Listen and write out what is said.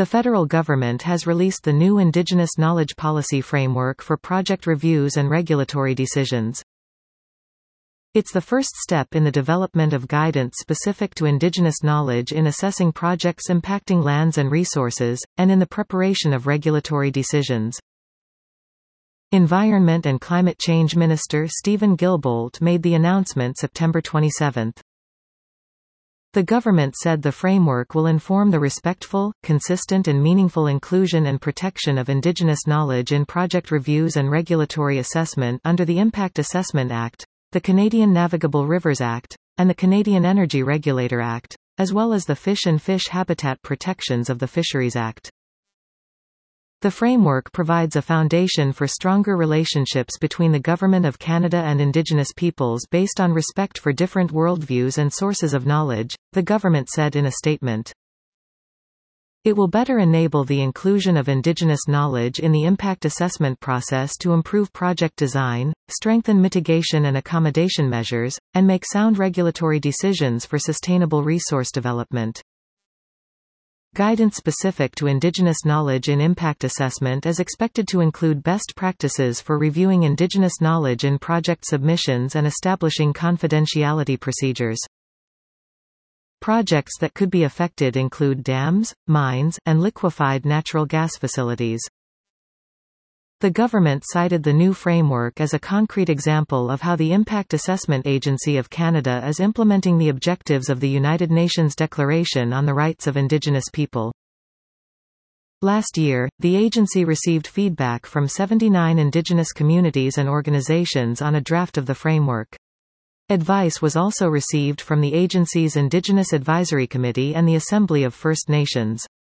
The federal government has released the new Indigenous Knowledge Policy Framework for project reviews and regulatory decisions. It's the first step in the development of guidance specific to Indigenous knowledge in assessing projects impacting lands and resources, and in the preparation of regulatory decisions. Environment and Climate Change Minister Stephen Guilbeault made the announcement September 27. The government said the framework will inform the respectful, consistent and meaningful inclusion and protection of Indigenous knowledge in project reviews and regulatory assessment under the Impact Assessment Act, the Canadian Navigable Rivers Act, and the Canadian Energy Regulator Act, as well as the Fish and Fish Habitat Protections of the Fisheries Act. The framework provides a foundation for stronger relationships between the Government of Canada and Indigenous peoples based on respect for different worldviews and sources of knowledge, the government said in a statement. It will better enable the inclusion of Indigenous knowledge in the impact assessment process to improve project design, strengthen mitigation and accommodation measures, and make sound regulatory decisions for sustainable resource development. Guidance specific to Indigenous knowledge in impact assessment is expected to include best practices for reviewing Indigenous knowledge in project submissions and establishing confidentiality procedures. Projects that could be affected include dams, mines, and liquefied natural gas facilities. The government cited the new framework as a concrete example of how the Impact Assessment Agency of Canada is implementing the objectives of the United Nations Declaration on the Rights of Indigenous People. Last year, the agency received feedback from 79 Indigenous communities and organizations on a draft of the framework. Advice was also received from the agency's Indigenous Advisory Committee and the Assembly of First Nations.